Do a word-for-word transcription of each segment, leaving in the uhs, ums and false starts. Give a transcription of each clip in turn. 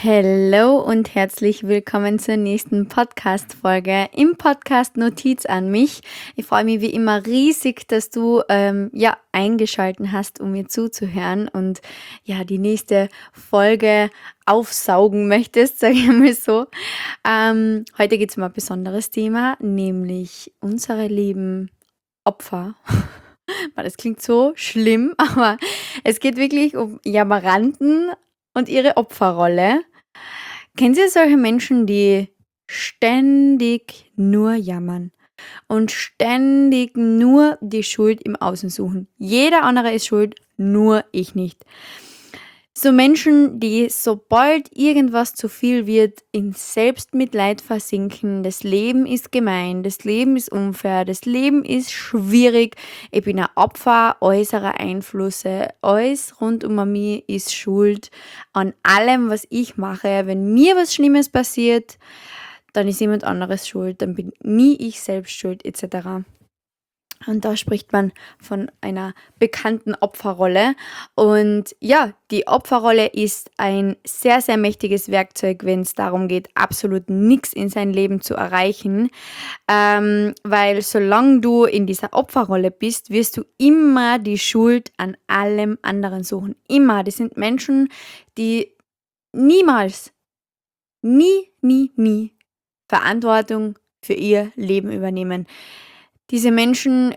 Hallo und herzlich willkommen zur nächsten Podcast-Folge im Podcast Notiz an mich. Ich freue mich wie immer riesig, dass du ähm, ja eingeschalten hast, um mir zuzuhören und ja die nächste Folge aufsaugen möchtest, sage ich mal so. Ähm, heute geht es um ein besonderes Thema, nämlich unsere lieben Opfer. Boah, Das klingt so schlimm, aber es geht wirklich um Jammeranten und ihre Opferrolle. Kennen Sie solche Menschen, die ständig nur jammern und ständig nur die Schuld im Außen suchen? Jeder andere ist schuld, nur ich nicht. So Menschen, die sobald irgendwas zu viel wird, in Selbstmitleid versinken. Das Leben ist gemein, das Leben ist unfair, das Leben ist schwierig. Ich bin ein Opfer äußerer Einflüsse. Alles rund um mich ist schuld an allem, was ich mache. Wenn mir was Schlimmes passiert, dann ist jemand anderes schuld, dann bin nie ich selbst schuld, et cetera. Und da spricht man von einer bekannten Opferrolle. Und ja, die Opferrolle ist ein sehr, sehr mächtiges Werkzeug, wenn es darum geht, absolut nichts in sein Leben zu erreichen. Ähm, weil solange du in dieser Opferrolle bist, wirst du immer die Schuld an allem anderen suchen. Immer. Das sind Menschen, die niemals, nie, nie, nie Verantwortung für ihr Leben übernehmen. Diese Menschen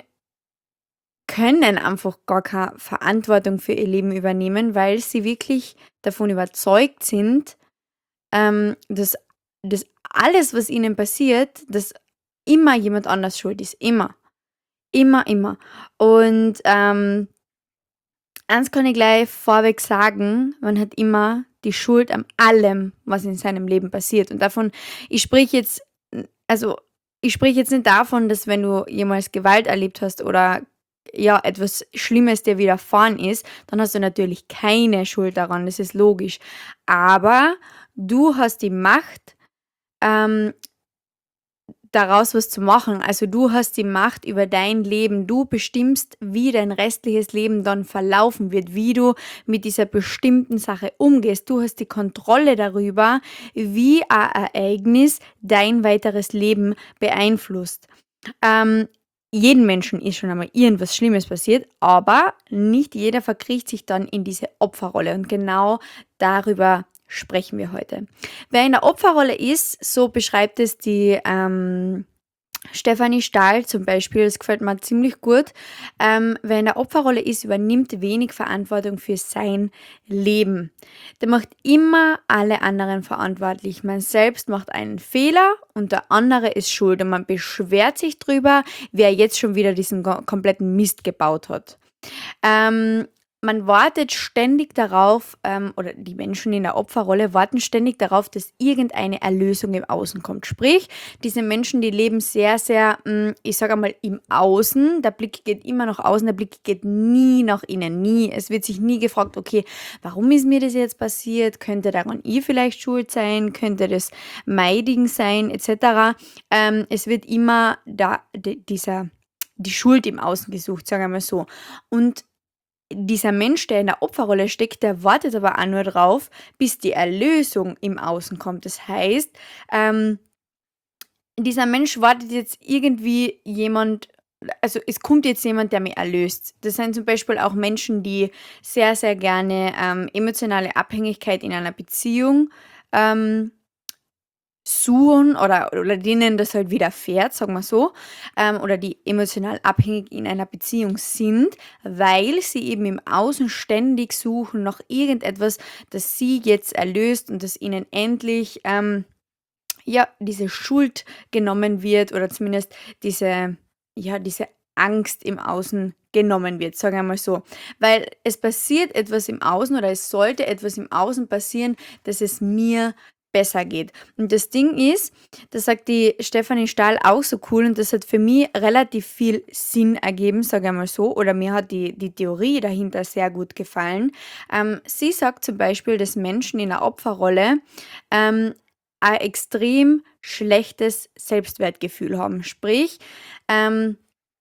können einfach gar keine Verantwortung für ihr Leben übernehmen, weil sie wirklich davon überzeugt sind, ähm, dass, dass alles, was ihnen passiert, dass immer jemand anders schuld ist. Immer. Immer, immer. Und ähm, eins kann ich gleich vorweg sagen, man hat immer die Schuld an allem, was in seinem Leben passiert. Und davon, ich spreche jetzt, also ich spreche jetzt nicht davon, dass wenn du jemals Gewalt erlebt hast oder ja, etwas Schlimmes dir widerfahren ist, dann hast du natürlich keine Schuld daran, das ist logisch. Aber du hast die Macht, ähm, daraus was zu machen. Also du hast die Macht über dein Leben. Du bestimmst, wie dein restliches Leben dann verlaufen wird, wie du mit dieser bestimmten Sache umgehst. Du hast die Kontrolle darüber, wie ein Ereignis dein weiteres Leben beeinflusst. Ähm, Jedem Menschen ist schon einmal irgendwas Schlimmes passiert, aber nicht jeder verkriecht sich dann in diese Opferrolle. Und genau darüber sprechen wir heute. Wer in der Opferrolle ist, so beschreibt es die ähm, Stefanie Stahl zum Beispiel, das gefällt mir ziemlich gut. Ähm, wer in der Opferrolle ist, übernimmt wenig Verantwortung für sein Leben. Der macht immer alle anderen verantwortlich. Man selbst macht einen Fehler und der andere ist schuld und man beschwert sich drüber, wer jetzt schon wieder diesen go- kompletten Mist gebaut hat. Ähm, Man wartet ständig darauf, ähm, oder die Menschen in der Opferrolle warten ständig darauf, dass irgendeine Erlösung im Außen kommt. Sprich, diese Menschen, die leben sehr, sehr, mh, ich sage einmal, im Außen. Der Blick geht immer nach außen, der Blick geht nie nach innen, nie. Es wird sich nie gefragt, okay, warum ist mir das jetzt passiert? Könnte daran ich vielleicht schuld sein? Könnte das mein Ding sein? Etc. Ähm, es wird immer da, d- dieser, die Schuld im Außen gesucht, sagen wir mal so. Und dieser Mensch, der in der Opferrolle steckt, der wartet aber auch nur drauf, bis die Erlösung im Außen kommt. Das heißt, ähm, dieser Mensch wartet jetzt irgendwie jemand, also es kommt jetzt jemand, der mich erlöst. Das sind zum Beispiel auch Menschen, die sehr, sehr gerne ähm, emotionale Abhängigkeit in einer Beziehung ähm, suchen oder, oder denen das halt widerfährt, sagen wir so, ähm, oder die emotional abhängig in einer Beziehung sind, weil sie eben im Außen ständig suchen nach irgendetwas, das sie jetzt erlöst und das ihnen endlich ähm, ja, diese Schuld genommen wird oder zumindest diese, ja, diese Angst im Außen genommen wird, sagen wir mal so. Weil es passiert etwas im Außen oder es sollte etwas im Außen passieren, dass es mir besser geht. Und das Ding ist, das sagt die Stefanie Stahl auch so cool und das hat für mich relativ viel Sinn ergeben, sage ich mal so, oder mir hat die, die Theorie dahinter sehr gut gefallen. Ähm, sie sagt zum Beispiel, dass Menschen in der Opferrolle ähm, ein extrem schlechtes Selbstwertgefühl haben. Sprich, ähm,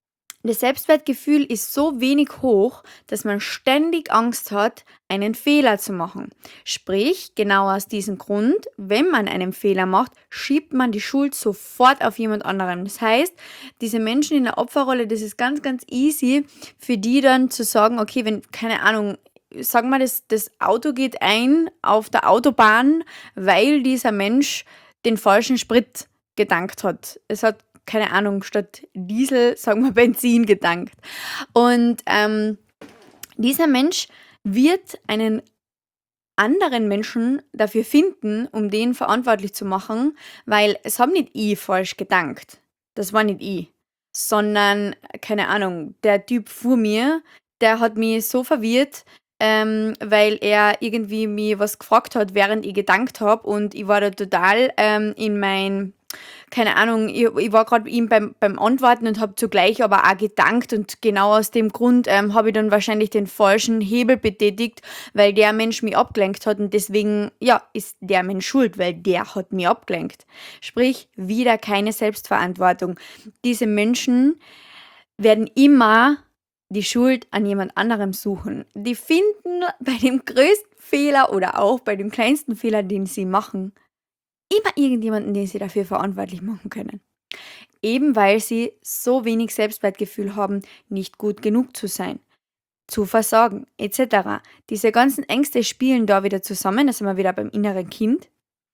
Das Selbstwertgefühl ist so wenig hoch, dass man ständig Angst hat, einen Fehler zu machen. Sprich, genau aus diesem Grund, wenn man einen Fehler macht, schiebt man die Schuld sofort auf jemand anderen. Das heißt, diese Menschen in der Opferrolle, das ist ganz, ganz easy für die dann zu sagen, okay, wenn, keine Ahnung, sagen wir, das, das Auto geht ein auf der Autobahn, weil dieser Mensch den falschen Sprit getankt hat. Es hat, keine Ahnung, statt Diesel, sagen wir, Benzin getankt. Und ähm, dieser Mensch wird einen anderen Menschen dafür finden, um den verantwortlich zu machen, weil es haben nicht ich falsch getankt. Das war nicht ich. Sondern, keine Ahnung, der Typ vor mir, der hat mich so verwirrt, ähm, weil er irgendwie mir was gefragt hat, während ich getankt habe und ich war da total ähm, in mein, keine Ahnung, ich, ich war gerade ihm beim, beim Antworten und habe zugleich aber auch gedankt und genau aus dem Grund ähm, habe ich dann wahrscheinlich den falschen Hebel betätigt, weil der Mensch mich abgelenkt hat und deswegen, ja, ist der Mensch schuld, weil der hat mich abgelenkt. Sprich, wieder keine Selbstverantwortung. Diese Menschen werden immer die Schuld an jemand anderem suchen. Die finden bei dem größten Fehler oder auch bei dem kleinsten Fehler, den sie machen, immer irgendjemanden, den sie dafür verantwortlich machen können. Eben weil sie so wenig Selbstwertgefühl haben, nicht gut genug zu sein, zu versagen, et cetera. Diese ganzen Ängste spielen da wieder zusammen, da sind wir wieder beim inneren Kind.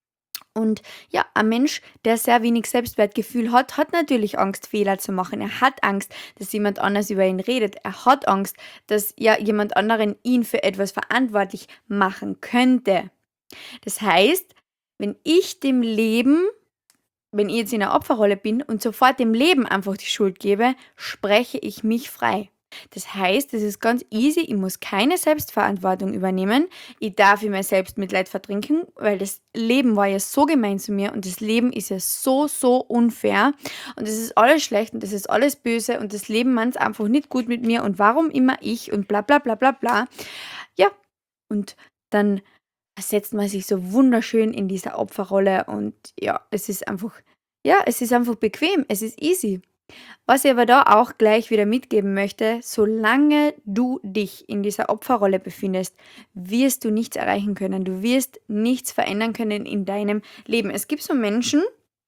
Und ja, ein Mensch, der sehr wenig Selbstwertgefühl hat, hat natürlich Angst, Fehler zu machen. Er hat Angst, dass jemand anders über ihn redet. Er hat Angst, dass ja jemand anderen ihn für etwas verantwortlich machen könnte. Das heißt, wenn ich dem Leben, wenn ich jetzt in einer Opferrolle bin und sofort dem Leben einfach die Schuld gebe, spreche ich mich frei. Das heißt, es ist ganz easy, ich muss keine Selbstverantwortung übernehmen, ich darf in mein Selbstmitleid vertrinken, weil das Leben war ja so gemein zu mir und das Leben ist ja so, so unfair und es ist alles schlecht und es ist alles böse und das Leben meint es einfach nicht gut mit mir und warum immer ich und bla bla bla bla bla. Ja, und dann setzt man sich so wunderschön in dieser Opferrolle und ja, es ist einfach, ja, es ist einfach bequem, es ist easy. Was ich aber da auch gleich wieder mitgeben möchte, solange du dich in dieser Opferrolle befindest, wirst du nichts erreichen können. Du wirst nichts verändern können in deinem Leben. Es gibt so Menschen,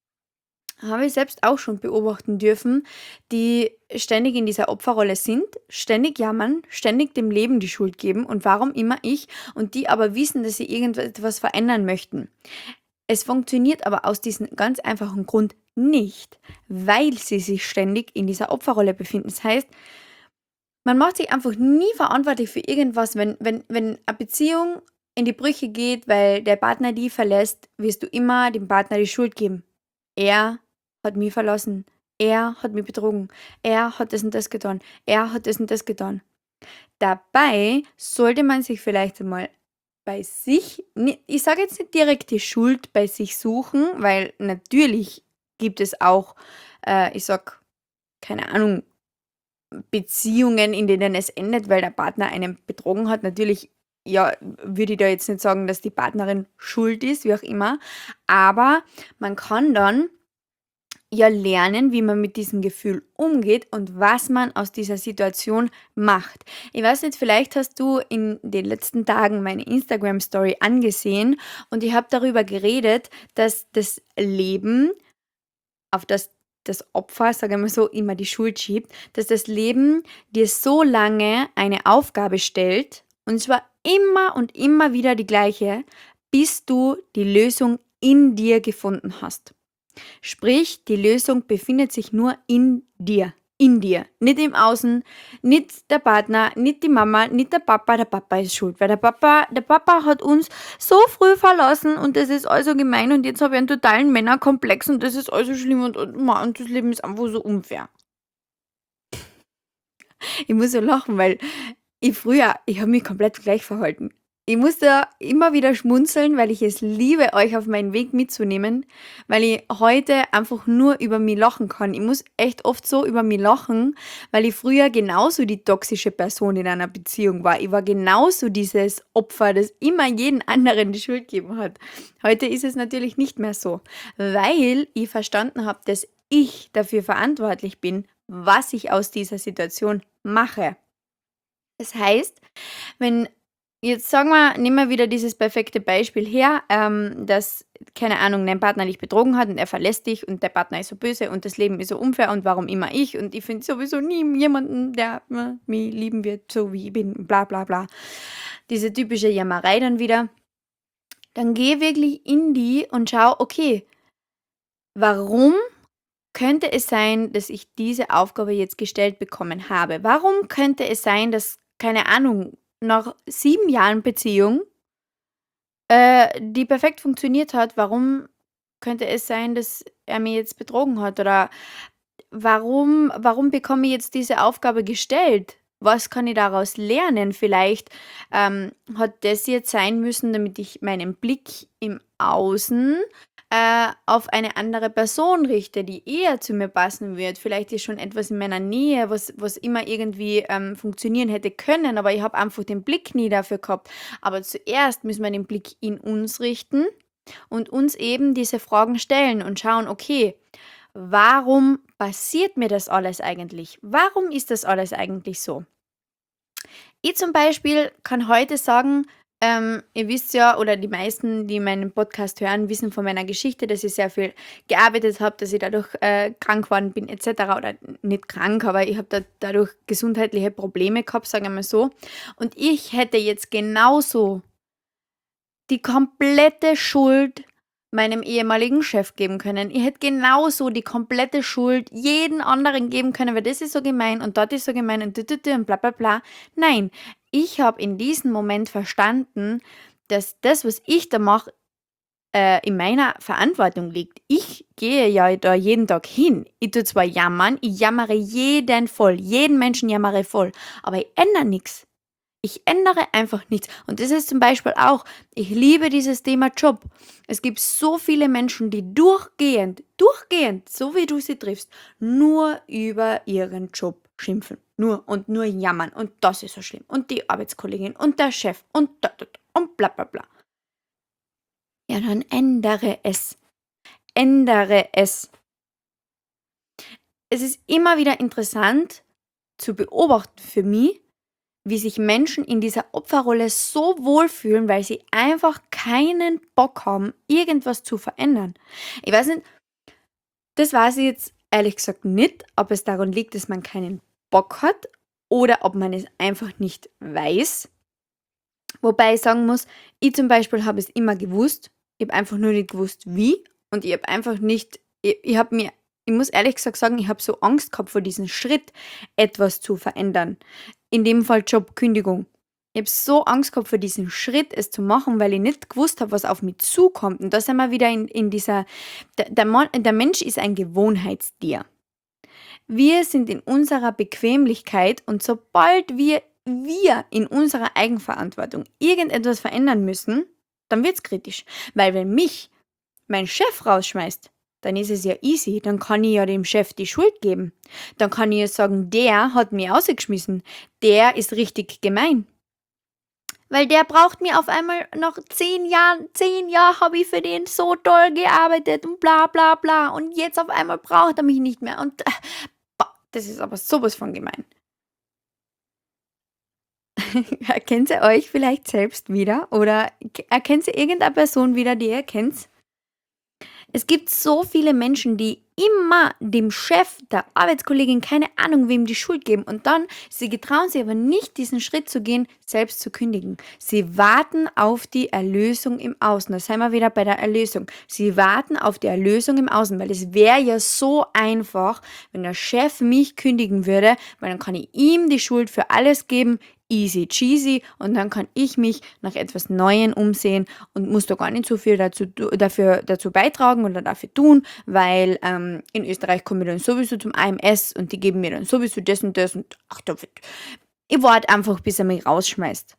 habe ich selbst auch schon beobachten dürfen, die ständig in dieser Opferrolle sind, ständig jammern, ständig dem Leben die Schuld geben und warum immer ich und die aber wissen, dass sie irgendetwas verändern möchten. Es funktioniert aber aus diesem ganz einfachen Grund nicht, weil sie sich ständig in dieser Opferrolle befinden. Das heißt, man macht sich einfach nie verantwortlich für irgendwas. Wenn, wenn, wenn eine Beziehung in die Brüche geht, weil der Partner die verlässt, wirst du immer dem Partner die Schuld geben. Er hat mich verlassen. Er hat mich betrogen. Er hat das und das getan. Er hat das und das getan. Dabei sollte man sich vielleicht einmal bei sich, ich sage jetzt nicht direkt die Schuld bei sich suchen, weil natürlich gibt es auch, äh, ich sag, keine Ahnung, Beziehungen, in denen es endet, weil der Partner einen betrogen hat. Natürlich, ja, würde ich da jetzt nicht sagen, dass die Partnerin schuld ist, wie auch immer, aber man kann dann ja lernen, wie man mit diesem Gefühl umgeht und was man aus dieser Situation macht. Ich weiß nicht, vielleicht hast du in den letzten Tagen meine Instagram-Story angesehen und ich habe darüber geredet, dass das Leben, auf das das Opfer, sagen wir so, immer die Schuld schiebt, dass das Leben dir so lange eine Aufgabe stellt, und zwar immer und immer wieder die gleiche, bis du die Lösung in dir gefunden hast. Sprich, die Lösung befindet sich nur in dir. In dir. Nicht im Außen, nicht der Partner, nicht die Mama, nicht der Papa. Der Papa ist schuld, weil der Papa, der Papa hat uns so früh verlassen und das ist also gemein und jetzt habe ich einen totalen Männerkomplex und das ist also schlimm und, und, und das Leben ist einfach so unfair. Ich muss so lachen, weil ich früher, ich habe mich komplett gleich verhalten. Ich muss da immer wieder schmunzeln, weil ich es liebe, euch auf meinen Weg mitzunehmen, weil ich heute einfach nur über mich lachen kann. Ich muss echt oft so über mich lachen, weil ich früher genauso die toxische Person in einer Beziehung war. Ich war genauso dieses Opfer, das immer jeden anderen die Schuld gegeben hat. Heute ist es natürlich nicht mehr so, weil ich verstanden habe, dass ich dafür verantwortlich bin, was ich aus dieser Situation mache. Das heißt, wenn jetzt sagen wir, nehmen wir wieder dieses perfekte Beispiel her, ähm, dass, keine Ahnung, dein Partner dich betrogen hat und er verlässt dich und der Partner ist so böse und das Leben ist so unfair und warum immer ich und ich finde sowieso nie jemanden, der äh, mich lieben wird, so wie ich bin, bla bla bla. Diese typische Jammerei dann wieder. Dann geh wirklich in die und schau, okay, warum könnte es sein, dass ich diese Aufgabe jetzt gestellt bekommen habe? Warum könnte es sein, dass, keine Ahnung, nach sieben Jahren Beziehung, äh, die perfekt funktioniert hat, warum könnte es sein, dass er mir jetzt betrogen hat? Oder warum warum bekomme ich jetzt diese Aufgabe gestellt? Was kann ich daraus lernen? Vielleicht, ähm, hat das jetzt sein müssen, damit ich meinen Blick im Außen, äh, auf eine andere Person richte, die eher zu mir passen wird. Vielleicht ist schon etwas in meiner Nähe, was was immer irgendwie, ähm, funktionieren hätte können, aber ich habe einfach den Blick nie dafür gehabt. Aber zuerst müssen wir den Blick in uns richten und uns eben diese Fragen stellen und schauen: „Okay, warum passiert mir das alles eigentlich? Warum ist das alles eigentlich so?“ Ich zum Beispiel kann heute sagen, ähm, ihr wisst ja, oder die meisten, die meinen Podcast hören, wissen von meiner Geschichte, dass ich sehr viel gearbeitet habe, dass ich dadurch äh, krank geworden bin, et cetera. Oder nicht krank, aber ich habe da, dadurch gesundheitliche Probleme gehabt, sagen wir mal so. Und ich hätte jetzt genauso die komplette Schuld meinem ehemaligen Chef geben können. Ich hätte genauso die komplette Schuld jeden anderen geben können, weil das ist so gemein und dort ist so gemein und tü und bla bla bla. Nein, ich habe in diesem Moment verstanden, dass das, was ich da mache, äh, in meiner Verantwortung liegt. Ich gehe ja da jeden Tag hin. Ich tue zwar jammern, ich jammere jeden voll, jeden Menschen jammere voll, aber ich ändere nichts. Ich ändere einfach nichts. Und das ist zum Beispiel auch, ich liebe dieses Thema Job. Es gibt so viele Menschen, die durchgehend, durchgehend, so wie du sie triffst, nur über ihren Job schimpfen. Nur und nur jammern. Und das ist so schlimm. Und die Arbeitskollegin und der Chef und da, da, da und bla bla bla. Ja, dann ändere es. Ändere es. Es ist immer wieder interessant zu beobachten für mich, wie sich Menschen in dieser Opferrolle so wohlfühlen, weil sie einfach keinen Bock haben, irgendwas zu verändern. Ich weiß nicht, das weiß ich jetzt ehrlich gesagt nicht, ob es daran liegt, dass man keinen Bock hat oder ob man es einfach nicht weiß. Wobei ich sagen muss, ich zum Beispiel habe es immer gewusst. Ich habe einfach nur nicht gewusst, wie. Und ich habe einfach nicht, ich, ich habe mir, ich muss ehrlich gesagt sagen, ich habe so Angst gehabt vor diesem Schritt, etwas zu verändern. In dem Fall Jobkündigung. Ich habe so Angst gehabt vor diesem Schritt, es zu machen, weil ich nicht gewusst habe, was auf mich zukommt. Und da sind wir wieder in, in dieser, der, der, Mon- der Mensch ist ein Gewohnheitstier. Wir sind in unserer Bequemlichkeit und sobald wir, wir in unserer Eigenverantwortung irgendetwas verändern müssen, dann wird es kritisch. Weil wenn mich mein Chef rausschmeißt, dann ist es ja easy, dann kann ich ja dem Chef die Schuld geben. Dann kann ich ja sagen, der hat mich ausgeschmissen, der ist richtig gemein. Weil der braucht mir auf einmal nach zehn Jahren, zehn Jahre habe ich für den so toll gearbeitet und bla bla bla und jetzt auf einmal braucht er mich nicht mehr und äh, boah, das ist aber sowas von gemein. Erkennt ihr euch vielleicht selbst wieder oder k- erkennt ihr irgendeine Person wieder, die ihr kennt? Es gibt so viele Menschen, die immer dem Chef, der Arbeitskollegin, keine Ahnung, wem die Schuld geben. Und dann, sie getrauen sich aber nicht, diesen Schritt zu gehen, selbst zu kündigen. Sie warten auf die Erlösung im Außen. Da sind wir wieder bei der Erlösung. Sie warten auf die Erlösung im Außen, weil es wäre ja so einfach, wenn der Chef mich kündigen würde, weil dann kann ich ihm die Schuld für alles geben, easy cheesy, und dann kann ich mich nach etwas Neuem umsehen und muss da gar nicht so viel dazu, dafür, dazu beitragen oder dafür tun, weil ähm, in Österreich komme ich dann sowieso zum A M S und die geben mir dann sowieso das und das und ach, da wird, ich warte einfach, bis er mich rausschmeißt.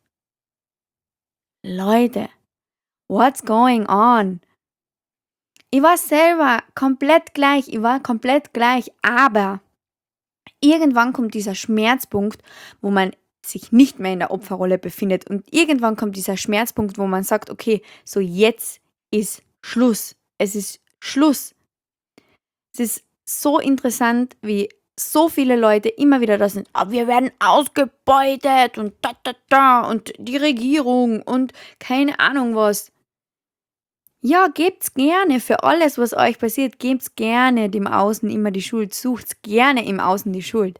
Leute, what's going on? Ich war selber komplett gleich, ich war komplett gleich, aber irgendwann kommt dieser Schmerzpunkt, wo man sich nicht mehr in der Opferrolle befindet. Und irgendwann kommt dieser Schmerzpunkt, wo man sagt, okay, so jetzt ist Schluss. Es ist Schluss. Es ist so interessant, wie so viele Leute immer wieder da sind: „Ah, wir werden ausgebeutet und da, da, da und die Regierung und keine Ahnung was." Ja, gebt's gerne für alles, was euch passiert, gebt's gerne dem Außen immer die Schuld, sucht's gerne im Außen die Schuld.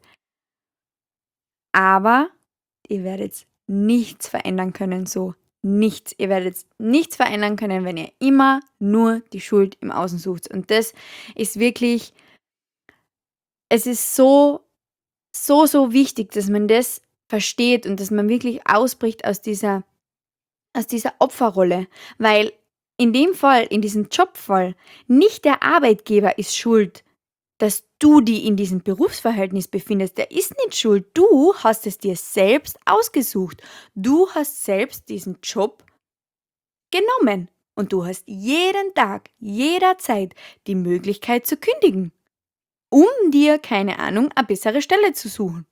Aber ihr werdet nichts verändern können so. Nichts. Ihr werdet nichts verändern können, wenn ihr immer nur die Schuld im Außen sucht. Und das ist wirklich, es ist so, so, so wichtig, dass man das versteht und dass man wirklich ausbricht aus dieser, aus dieser Opferrolle. Weil in dem Fall, in diesem Jobfall, nicht der Arbeitgeber ist schuld, dass du dich in diesem Berufsverhältnis befindest. Der ist nicht schuld. Du hast es dir selbst ausgesucht. Du hast selbst diesen Job genommen. Und du hast jeden Tag, jederzeit die Möglichkeit zu kündigen, um dir, keine Ahnung, eine bessere Stelle zu suchen.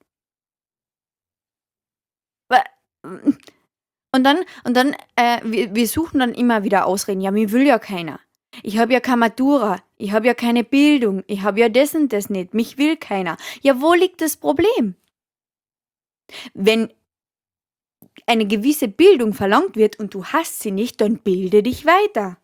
Wa- Und dann, und dann äh, wir, wir suchen dann immer wieder Ausreden. Ja, mir will ja keiner. Ich habe ja keine Matura. Ich habe ja keine Bildung. Ich habe ja das und das nicht. Mich will keiner. Ja, wo liegt das Problem? Wenn eine gewisse Bildung verlangt wird und du hast sie nicht, dann bilde dich weiter.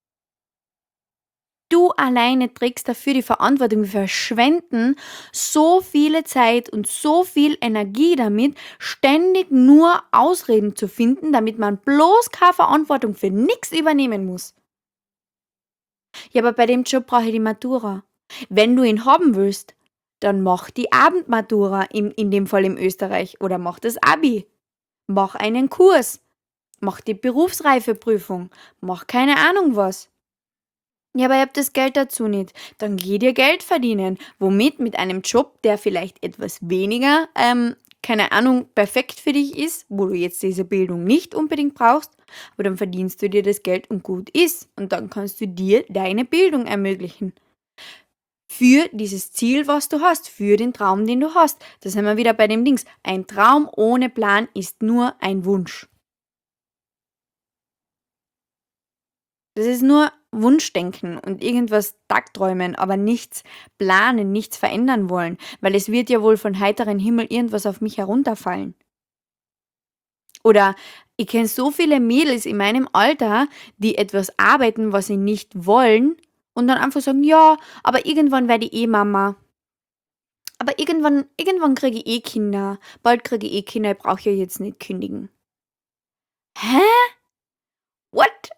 Du alleine trägst dafür die Verantwortung. Wir verschwenden so viele Zeit und so viel Energie damit, ständig nur Ausreden zu finden, damit man bloß keine Verantwortung für nichts übernehmen muss. Ja, aber bei dem Job brauche ich die Matura. Wenn du ihn haben willst, dann mach die Abendmatura, in, in dem Fall in Österreich, oder mach das Abi. Mach einen Kurs. Mach die Berufsreifeprüfung. Mach keine Ahnung was. Ja, aber ihr habt das Geld dazu nicht. Dann geh dir Geld verdienen. Womit? Mit einem Job, der vielleicht etwas weniger, ähm, keine Ahnung, perfekt für dich ist, wo du jetzt diese Bildung nicht unbedingt brauchst, aber dann verdienst du dir das Geld und gut ist. Und dann kannst du dir deine Bildung ermöglichen. Für dieses Ziel, was du hast, für den Traum, den du hast. Da sind wir wieder bei dem Dings. Ein Traum ohne Plan ist nur ein Wunsch. Das ist nur Wunschdenken und irgendwas Tagträumen, aber nichts planen, nichts verändern wollen, weil es wird ja wohl von heiterem Himmel irgendwas auf mich herunterfallen. Oder ich kenne so viele Mädels in meinem Alter, die etwas arbeiten, was sie nicht wollen und dann einfach sagen, ja, aber irgendwann werde ich eh Mama. Aber irgendwann, irgendwann kriege ich eh Kinder. Bald kriege ich eh Kinder, ich brauche ja jetzt nicht kündigen. Hä? What?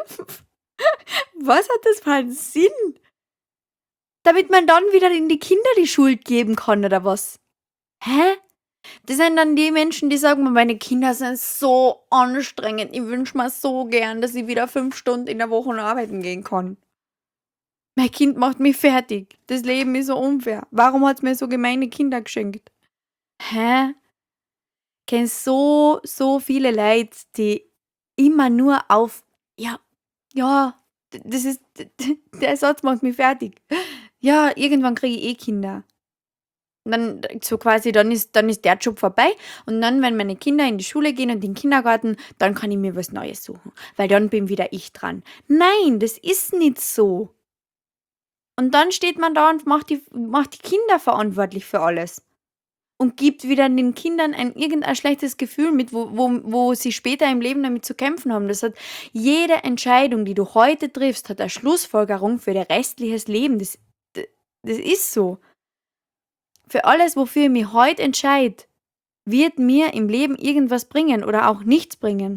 Was hat das für einen Sinn? Damit man dann wieder in die Kinder die Schuld geben kann, oder was? Hä? Das sind dann die Menschen, die sagen, meine Kinder sind so anstrengend. Ich wünsche mir so gern, dass ich wieder fünf Stunden in der Woche arbeiten gehen kann. Mein Kind macht mich fertig. Das Leben ist so unfair. Warum hat es mir so gemeine Kinder geschenkt? Hä? Ich kenne so, so viele Leute, die immer nur auf, ja, ja, d- das ist, d- d- der Satz macht mich fertig. Ja, irgendwann kriege ich eh Kinder. Und dann so quasi, dann ist, dann ist der Job vorbei. Und dann, wenn meine Kinder in die Schule gehen und in den Kindergarten, dann kann ich mir was Neues suchen. Weil dann bin wieder ich dran. Nein, das ist nicht so. Und dann steht man da und macht die, macht die Kinder verantwortlich für alles. Und gibt wieder den Kindern ein irgendein schlechtes Gefühl mit, wo, wo, wo sie später im Leben damit zu kämpfen haben. Das hat jede Entscheidung, die du heute triffst, hat eine Schlussfolgerung für dein restliches Leben. Das, das ist so. Für alles, wofür ich mich heute entscheide, wird mir im Leben irgendwas bringen oder auch nichts bringen.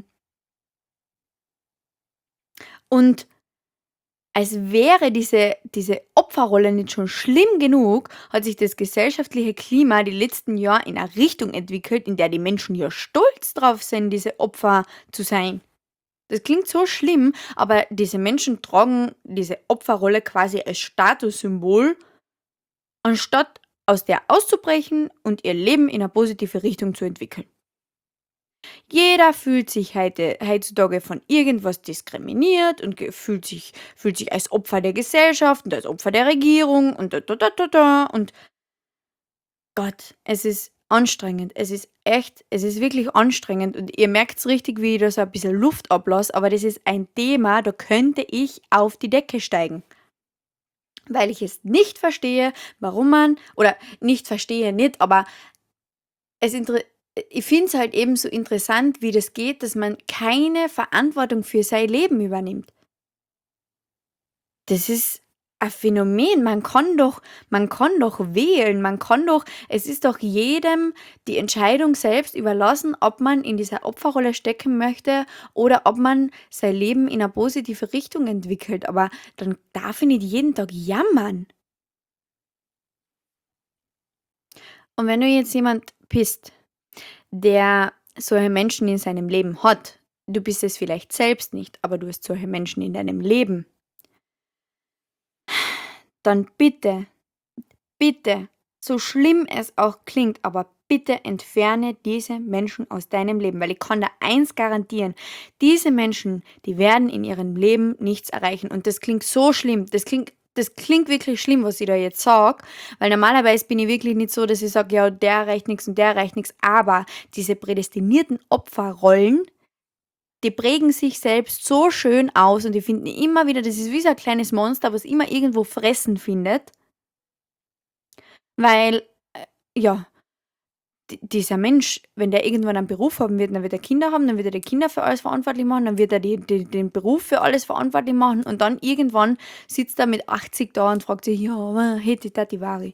Und als wäre diese, diese Opferrolle nicht schon schlimm genug, hat sich das gesellschaftliche Klima die letzten Jahre in eine Richtung entwickelt, in der die Menschen ja stolz drauf sind, diese Opfer zu sein. Das klingt so schlimm, aber diese Menschen tragen diese Opferrolle quasi als Statussymbol, anstatt aus der auszubrechen und ihr Leben in eine positive Richtung zu entwickeln. Jeder fühlt sich heute, heutzutage von irgendwas diskriminiert und ge- fühlt sich, fühlt sich als Opfer der Gesellschaft und als Opfer der Regierung und da, da, da, da, da. Und Gott, es ist anstrengend. Es ist echt, es ist wirklich anstrengend. Und ihr merkt es richtig, wie ich da so ein bisschen Luft ablasse, aber das ist ein Thema, da könnte ich auf die Decke steigen. weil ich es nicht verstehe, warum man, oder nicht verstehe nicht, aber es inter ich finde es halt eben so interessant, wie das geht, dass man keine Verantwortung für sein Leben übernimmt. Das ist ein Phänomen. Man kann doch man kann doch wählen. Man kann doch Es ist doch jedem die Entscheidung selbst überlassen, ob man in dieser Opferrolle stecken möchte oder ob man sein Leben in eine positive Richtung entwickelt. Aber dann darf ich nicht jeden Tag jammern. Und wenn du jetzt jemand bist, der solche Menschen in seinem Leben hat, du bist es vielleicht selbst nicht, aber du hast solche Menschen in deinem Leben, dann bitte, bitte, so schlimm es auch klingt, aber bitte entferne diese Menschen aus deinem Leben, weil ich kann da eins garantieren, diese Menschen, die werden in ihrem Leben nichts erreichen. Und das klingt so schlimm, das klingt das klingt wirklich schlimm, was ich da jetzt sage, weil normalerweise bin ich wirklich nicht so, dass ich sage, ja, der erreicht nichts und der erreicht nichts, aber diese prädestinierten Opferrollen, die prägen sich selbst so schön aus und die finden immer wieder, das ist wie so ein kleines Monster, was immer irgendwo fressen findet, weil, äh, ja, di dieser Mensch, wenn der irgendwann einen Beruf haben wird, dann wird er Kinder haben, dann wird er die Kinder für alles verantwortlich machen, dann wird er die die den Beruf für alles verantwortlich machen und dann irgendwann sitzt er mit achtzig da und fragt sich: „Ja, wa hätte Tati Vari."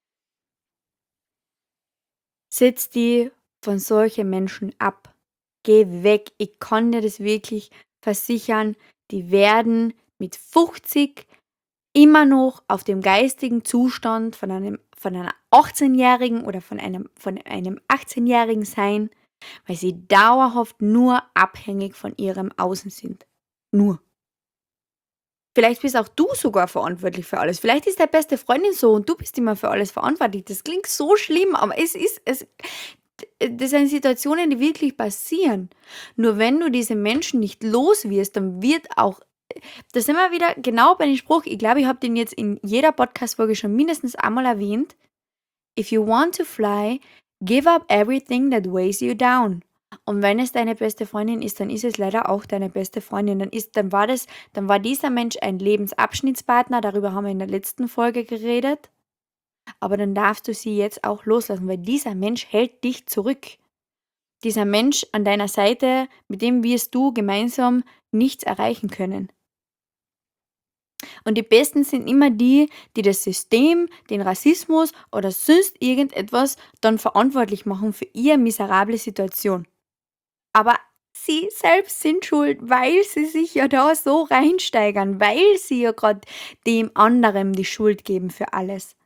Setz dich von solchen Menschen ab. Geh weg. Ich kann dir das wirklich versichern, die werden mit fünfzig immer noch auf dem geistigen Zustand von einem von einer achtzehnjährigen oder von einem von einem achtzehnjährigen sein, weil sie dauerhaft nur abhängig von ihrem Außen sind. Nur. Vielleicht bist auch du sogar verantwortlich für alles. Vielleicht ist deine beste Freundin so und du bist immer für alles verantwortlich. Das klingt so schlimm, aber es ist es das sind Situationen, die wirklich passieren. Nur wenn du diese Menschen nicht los wirst, dann wird auch da sind wir wieder genau bei dem Spruch, ich glaube, ich habe den jetzt in jeder Podcast-Folge schon mindestens einmal erwähnt. If you want to fly, give up everything that weighs you down. Und wenn es deine beste Freundin ist, dann ist es leider auch deine beste Freundin. Dann ist, dann war das, dann war dieser Mensch ein Lebensabschnittspartner, darüber haben wir in der letzten Folge geredet. Aber dann darfst du sie jetzt auch loslassen, weil dieser Mensch hält dich zurück. Dieser Mensch an deiner Seite, mit dem wirst du gemeinsam nichts erreichen können. Und die Besten sind immer die, die das System, den Rassismus oder sonst irgendetwas dann verantwortlich machen für ihre miserable Situation. Aber sie selbst sind schuld, weil sie sich ja da so reinsteigern, weil sie ja gerade dem anderen die Schuld geben für alles.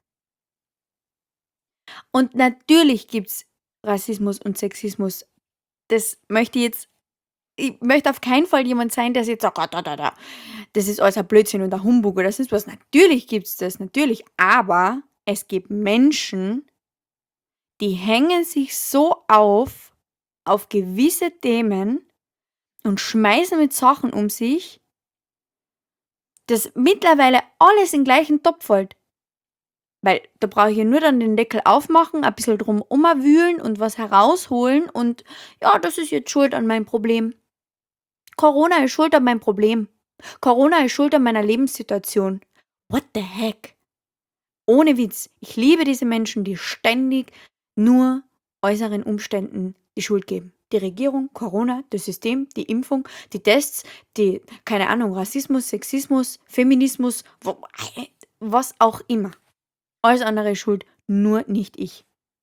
Und natürlich gibt's Rassismus und Sexismus. Das möchte ich jetzt ich möchte auf keinen Fall jemand sein, der jetzt sagt: „Ah, da, da, da, das ist alles ein Blödsinn und ein Humbug" oder sonst was. Natürlich gibt's das, natürlich, aber es gibt Menschen, die hängen sich so auf, auf gewisse Themen und schmeißen mit Sachen um sich, dass mittlerweile alles in den gleichen Topf fällt. Weil da brauche ich ja nur dann den Deckel aufmachen, ein bisschen drum umwühlen und was herausholen und ja, das ist jetzt schuld an meinem Problem. Corona ist schuld an meinem Problem. Corona ist schuld an meiner Lebenssituation. What the heck? Ohne Witz. Ich liebe diese Menschen, die ständig nur äußeren Umständen die Schuld geben. Die Regierung, Corona, das System, die Impfung, die Tests, die, keine Ahnung, Rassismus, Sexismus, Feminismus, wo, was auch immer. Alles andere ist schuld, nur nicht ich.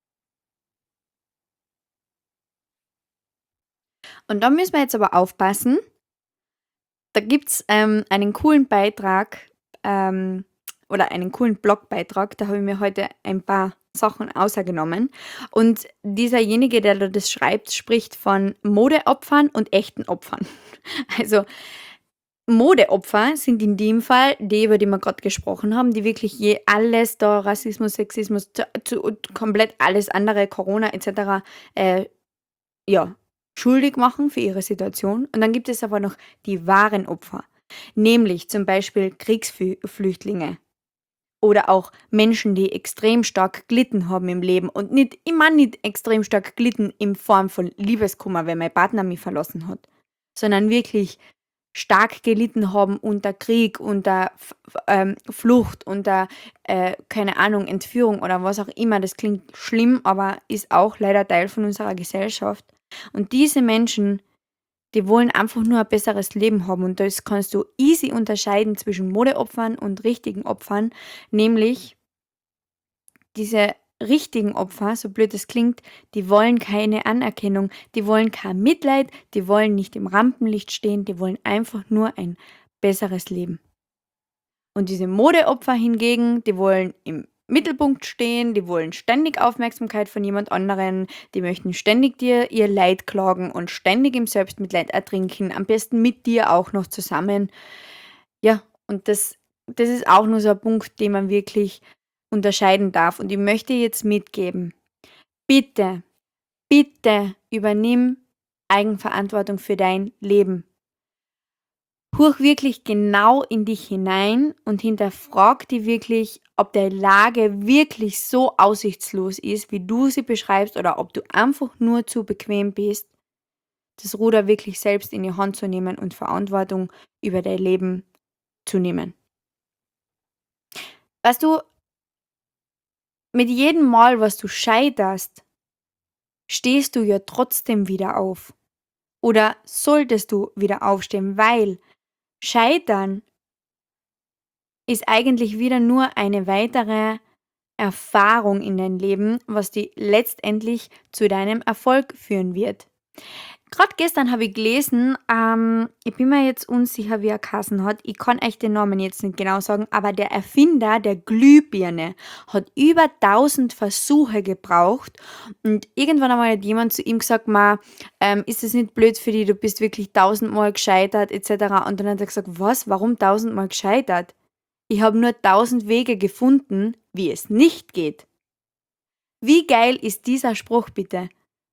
Und da müssen wir jetzt aber aufpassen. Da gibt's ähm, einen coolen Beitrag ähm, oder einen coolen Blogbeitrag. Da habe ich mir heute ein paar Sachen ausgenommen. Und dieserjenige, der da das schreibt, spricht von Modeopfern und echten Opfern. Also Modeopfer sind in dem Fall die, über die wir gerade gesprochen haben, die wirklich je alles da, Rassismus, Sexismus, zu, zu, komplett alles andere, Corona et cetera, äh, ja, schuldig machen für ihre Situation. Und dann gibt es aber noch die wahren Opfer, nämlich zum Beispiel Kriegsflüchtlinge oder auch Menschen, die extrem stark gelitten haben im Leben und nicht immer nicht extrem stark gelitten in Form von Liebeskummer, wenn mein Partner mich verlassen hat, sondern wirklich stark gelitten haben unter Krieg, unter F F ähm, Flucht, unter, äh, keine Ahnung, Entführung oder was auch immer. Das klingt schlimm, aber ist auch leider Teil von unserer Gesellschaft. Und diese Menschen, die wollen einfach nur ein besseres Leben haben und das kannst du easy unterscheiden zwischen Modeopfern und richtigen Opfern, nämlich diese richtigen Opfer, so blöd es klingt, die wollen keine Anerkennung, die wollen kein Mitleid, die wollen nicht im Rampenlicht stehen, die wollen einfach nur ein besseres Leben. Und diese Modeopfer hingegen, die wollen im Mittelpunkt stehen, die wollen ständig Aufmerksamkeit von jemand anderen, die möchten ständig dir ihr Leid klagen und ständig im Selbstmitleid ertrinken, am besten mit dir auch noch zusammen. Ja, und das, das ist auch nur so ein Punkt, den man wirklich unterscheiden darf. Und ich möchte jetzt mitgeben, bitte, bitte übernimm Eigenverantwortung für dein Leben. Horch wirklich genau in dich hinein und hinterfrag dich wirklich, ob deine Lage wirklich so aussichtslos ist, wie du sie beschreibst, oder ob du einfach nur zu bequem bist, das Ruder wirklich selbst in die Hand zu nehmen und Verantwortung über dein Leben zu nehmen. Weißt du, mit jedem Mal, was du scheiterst, stehst du ja trotzdem wieder auf. Oder solltest du wieder aufstehen, weil Scheitern ist eigentlich wieder nur eine weitere Erfahrung in dein Leben, was dich letztendlich zu deinem Erfolg führen wird. Gerade gestern habe ich gelesen, ähm, ich bin mir jetzt unsicher, wie er geheißen hat. Ich kann euch den Namen jetzt nicht genau sagen, aber der Erfinder der Glühbirne hat über tausend Versuche gebraucht und irgendwann einmal hat jemand zu ihm gesagt, Ma, ähm, ist das nicht blöd für dich, du bist wirklich tausendmal gescheitert et cetera. Und dann hat er gesagt, was, warum tausendmal gescheitert? Ich habe nur tausend Wege gefunden, wie es nicht geht. Wie geil ist dieser Spruch bitte?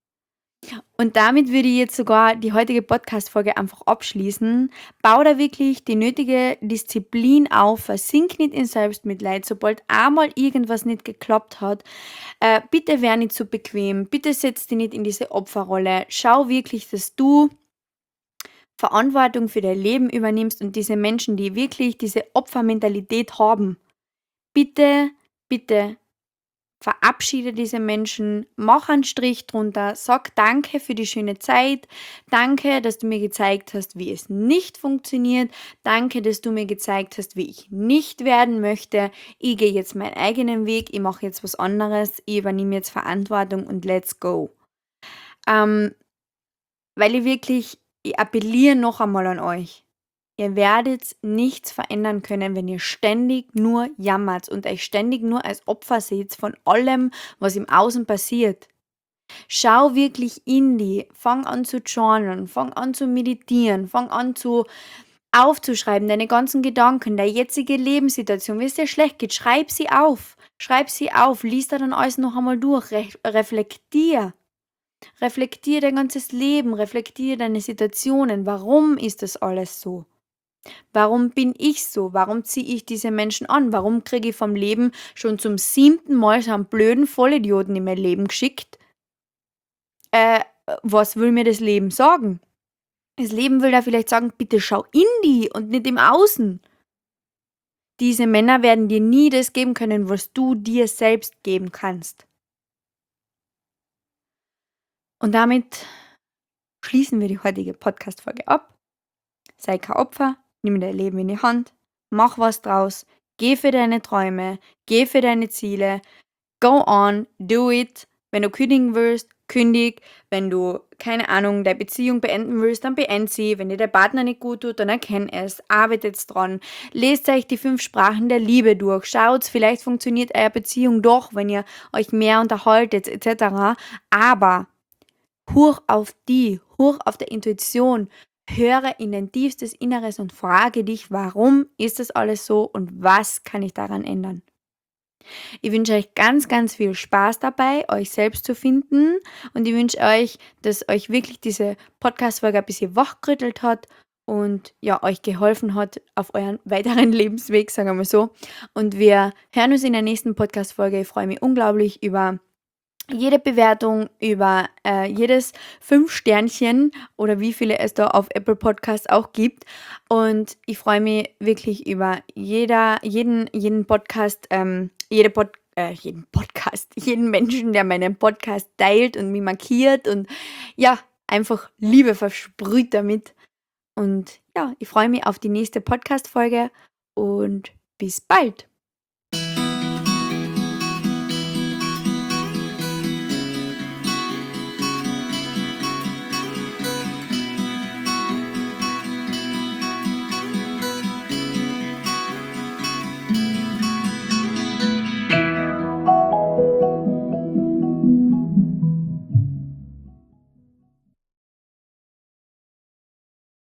Und damit würde ich jetzt sogar die heutige Podcast-Folge einfach abschließen. Bau da wirklich die nötige Disziplin auf, versink nicht in Selbstmitleid, sobald einmal irgendwas nicht geklappt hat. Äh, bitte wär nicht zu bequem, bitte setz dich nicht in diese Opferrolle. Schau wirklich, dass du Verantwortung für dein Leben übernimmst und diese Menschen, die wirklich diese Opfermentalität haben, bitte, bitte verabschiede diese Menschen, mach einen Strich drunter, sag danke für die schöne Zeit, danke, dass du mir gezeigt hast, wie es nicht funktioniert, danke, dass du mir gezeigt hast, wie ich nicht werden möchte, ich gehe jetzt meinen eigenen Weg, ich mache jetzt was anderes, ich übernehme jetzt Verantwortung und let's go. Ähm, weil ich wirklich, ich appelliere noch einmal an euch. Ihr werdet nichts verändern können, wenn ihr ständig nur jammert und euch ständig nur als Opfer seht von allem, was im Außen passiert. Schau wirklich in die, fang an zu journalen, fang an zu meditieren, fang an zu aufzuschreiben, deine ganzen Gedanken, deine jetzige Lebenssituation, wie es dir schlecht geht, schreib sie auf, schreib sie auf, lies da dann alles noch einmal durch, re reflektier. Reflektier dein ganzes Leben, reflektier deine Situationen, warum ist das alles so? Warum bin ich so? Warum ziehe ich diese Menschen an? Warum kriege ich vom Leben schon zum siebten Mal so einen blöden Vollidioten in mein Leben geschickt? Äh, was will mir das Leben sagen? Das Leben will da vielleicht sagen, bitte schau in die und nicht im Außen. Diese Männer werden dir nie das geben können, was du dir selbst geben kannst. Und damit schließen wir die heutige Podcast-Folge ab. Sei kein Opfer, nimm dein Leben in die Hand, mach was draus, geh für deine Träume, geh für deine Ziele, go on, do it. Wenn du kündigen willst, kündig. Wenn du, keine Ahnung, deine Beziehung beenden willst, dann beend sie. Wenn dir der Partner nicht gut tut, dann erkenn es, arbeitet dran. Lest euch die fünf Sprachen der Liebe durch, schaut, vielleicht funktioniert eure Beziehung doch, wenn ihr euch mehr unterhaltet et cetera. Aber hur auf die, hur auf der Intuition, höre in dein tiefstes Inneres und frage dich, warum ist das alles so und was kann ich daran ändern? Ich wünsche euch ganz, ganz viel Spaß dabei, euch selbst zu finden und ich wünsche euch, dass euch wirklich diese Podcast-Folge ein bisschen wachgerüttelt hat und ja, euch geholfen hat auf euren weiteren Lebensweg, sagen wir mal so. Und wir hören uns in der nächsten Podcast-Folge. Ich freue mich unglaublich über jede Bewertung, über äh, jedes fünf Sternchen oder wie viele es da auf Apple Podcasts auch gibt. Und ich freue mich wirklich über jeder, jeden, jeden Podcast, ähm, jede Pod, äh, jeden Podcast, jeden Menschen, der meinen Podcast teilt und mich markiert und ja, einfach Liebe versprüht damit. Und ja, ich freue mich auf die nächste Podcast-Folge und bis bald.